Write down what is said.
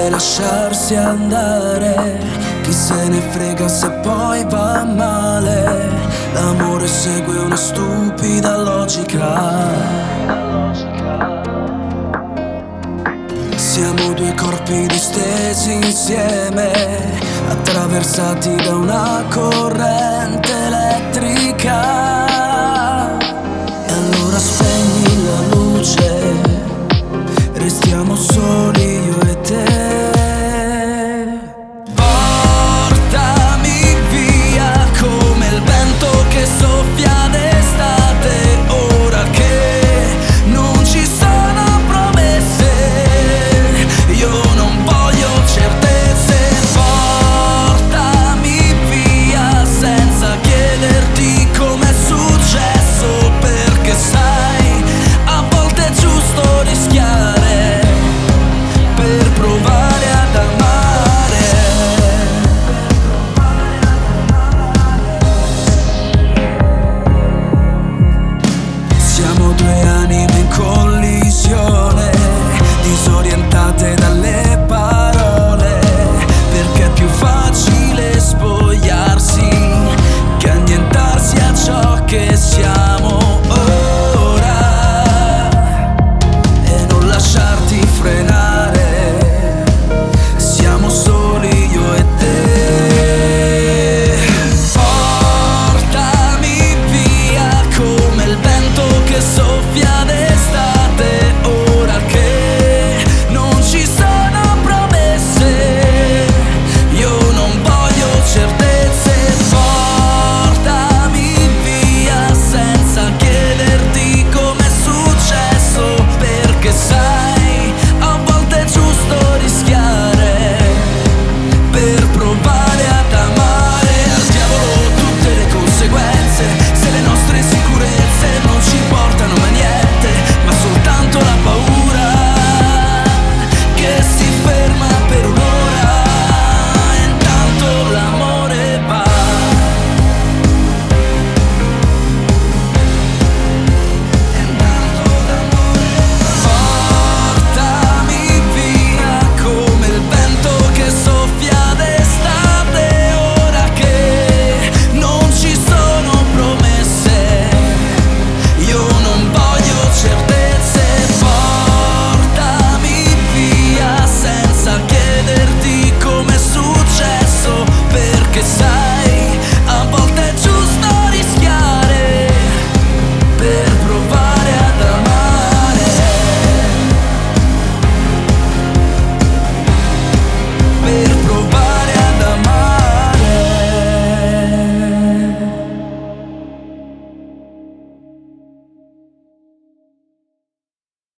Meglio è lasciarsi andare, chi se ne frega se poi va male. L'amore segue una stupida logica. Siamo due corpi distesi insieme, attraversati da una corrente elettrica. E allora spegni la luce, restiamo soli io e te. Portami via come il vento che soffia d'estate, ora che non ci sono promesse, io non voglio certezze. Portami via senza chiederti com'è successo, perché sai, a volte è giusto rischiare per provare ad amare. Siamo due anime in collisione, disorientate dalle parole, perché è più facile spogliarsi che annientarsi a ciò che